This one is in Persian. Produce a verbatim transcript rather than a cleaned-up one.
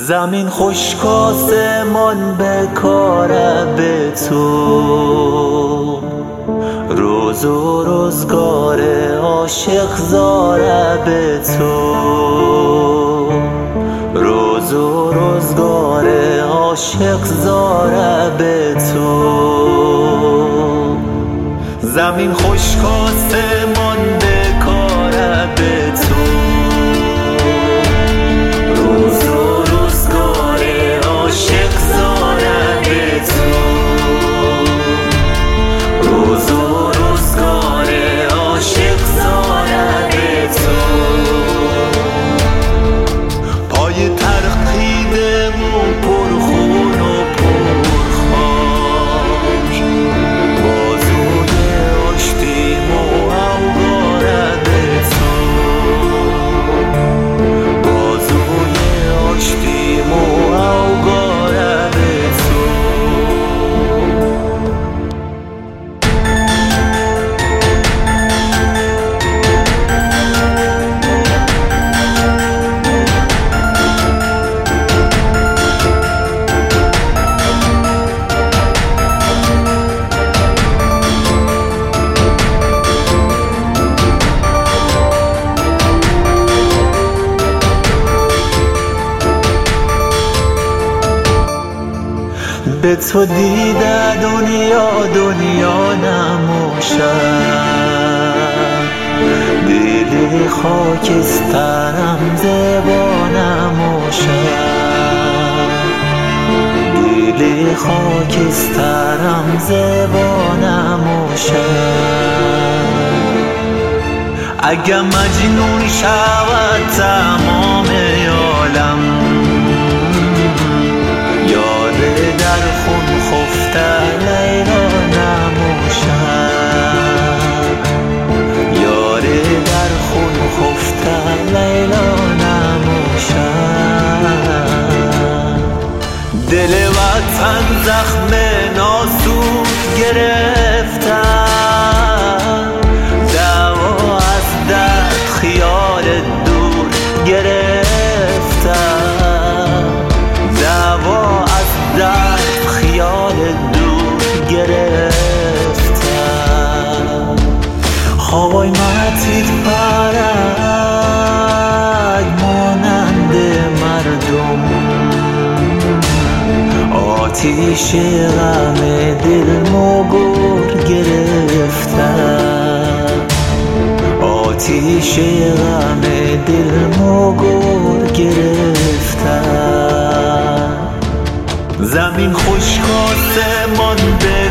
زمین خشک آسمان بکاره به تو، روز و روزگار عاشق زاره به تو، روز و روزگار عاشق زاره به تو. زمین خشک آسمان بکاره به تو، روز و روزگار عاشق زاره به تو، روز و روزگار عاشق زاره به تو. پای ترقیدمون پر خون و پر خاک، بازوی آشتیم و اوگاره به تو، بازوی آشتیم و اوگاره به تو. به تو دیده دنیا دنیا نموشد، دل خاکسترم زبا نموشد، دل خاکسترم زبا نموشد. اگه مجنون شود تمام عالم، در خون خفته لیلا نموشد، یاره در خون خفته لیلا نموشد. دل وطن زخم ناسود گرفته، دوا از درد خیال دور گرفته، دوا در خیال دور گرفته. خوابای متید پرک مانند مردم، آتیش غم دل مگور گرفته، آتیش غم دل مگور گرفته. زمین خشک آسمان به